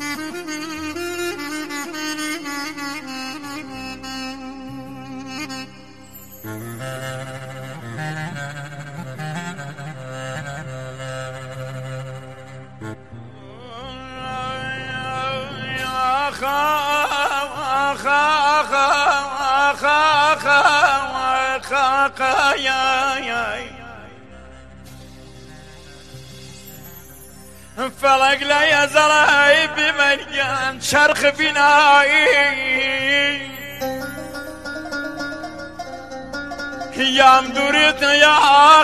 فلق لا يزال بمليان شرخ بنائي يا مدورت يا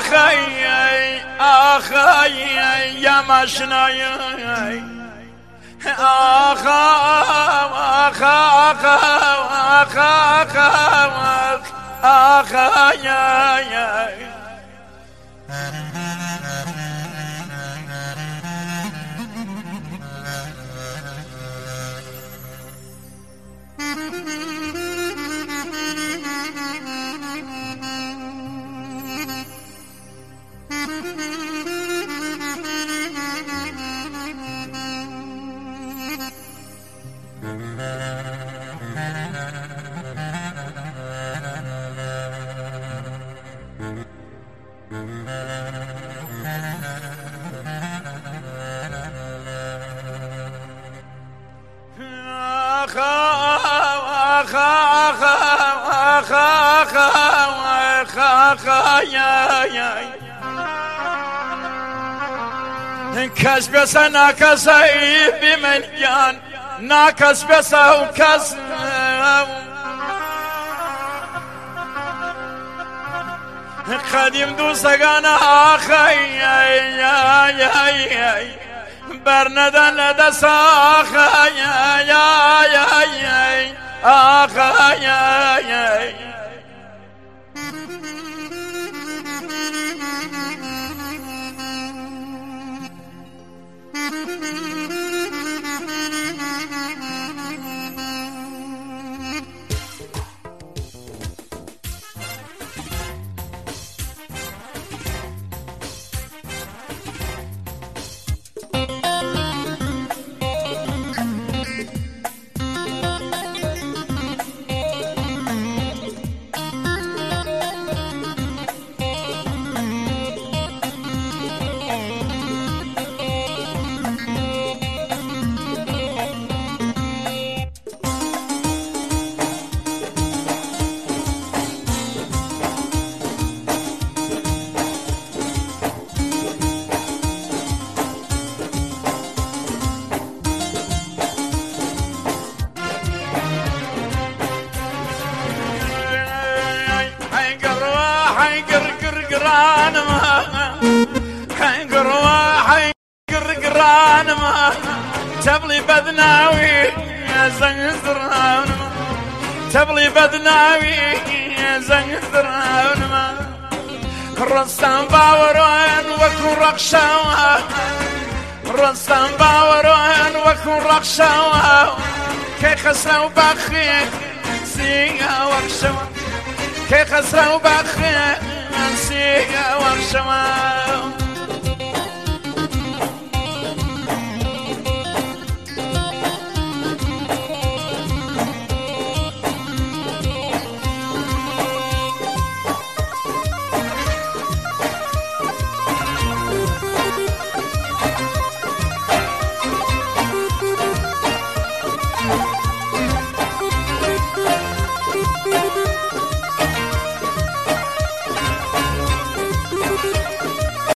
أخي يا مشناي كس بس ناكس بمليان ناكس بس وكس قديم دوسقانا أخي برندن لدس أخي أخي تبلي بدناوي يا زنزران تبلي بدناوي يا زنزران رستم باوران وكن رقشاوه رستم باوران وكن رقشاوه كي خسروا بخيك سيغا ورشوا كي خسروا بخيك سيغا ورشوا